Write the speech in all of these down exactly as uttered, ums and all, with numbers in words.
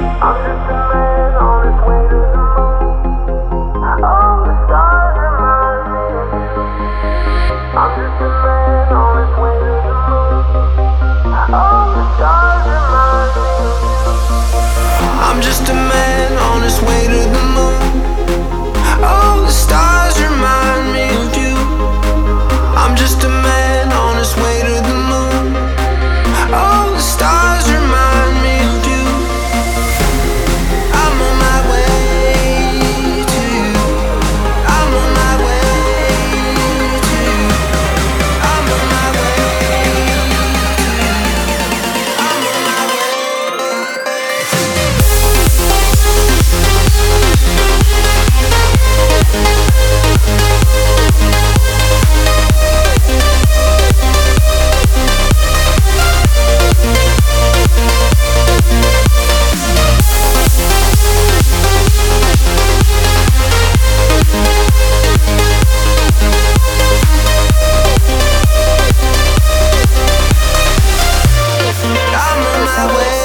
I'm just a man on his way to the moon. All the stars remind me of you. I'm just a man on his way to the moon. All the stars remind me of you. I'm just a man on his way to the moon. All the stars remind me of you. I'm just a man on his way to the moon. All the stars remind me of you. I'm on my way to you. I'm on my way to you. I'm on my way to you. I'm on my way. I'm on my way.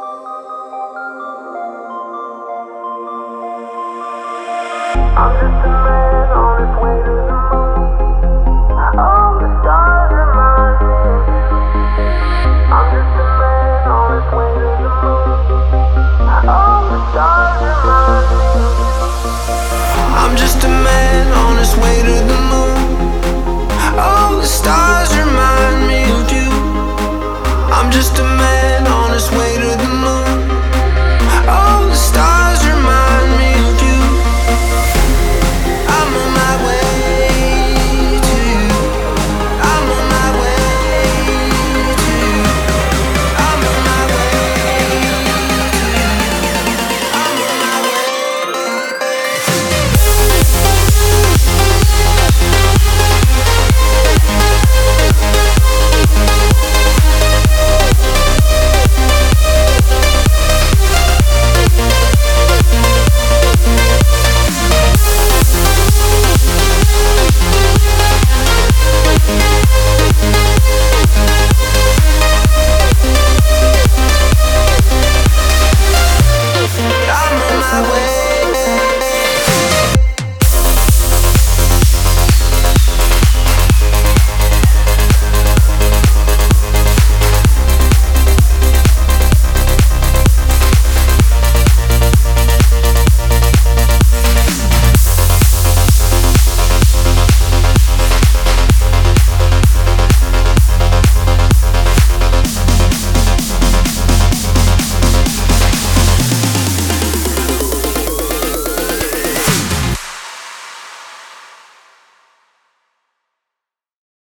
I'm just a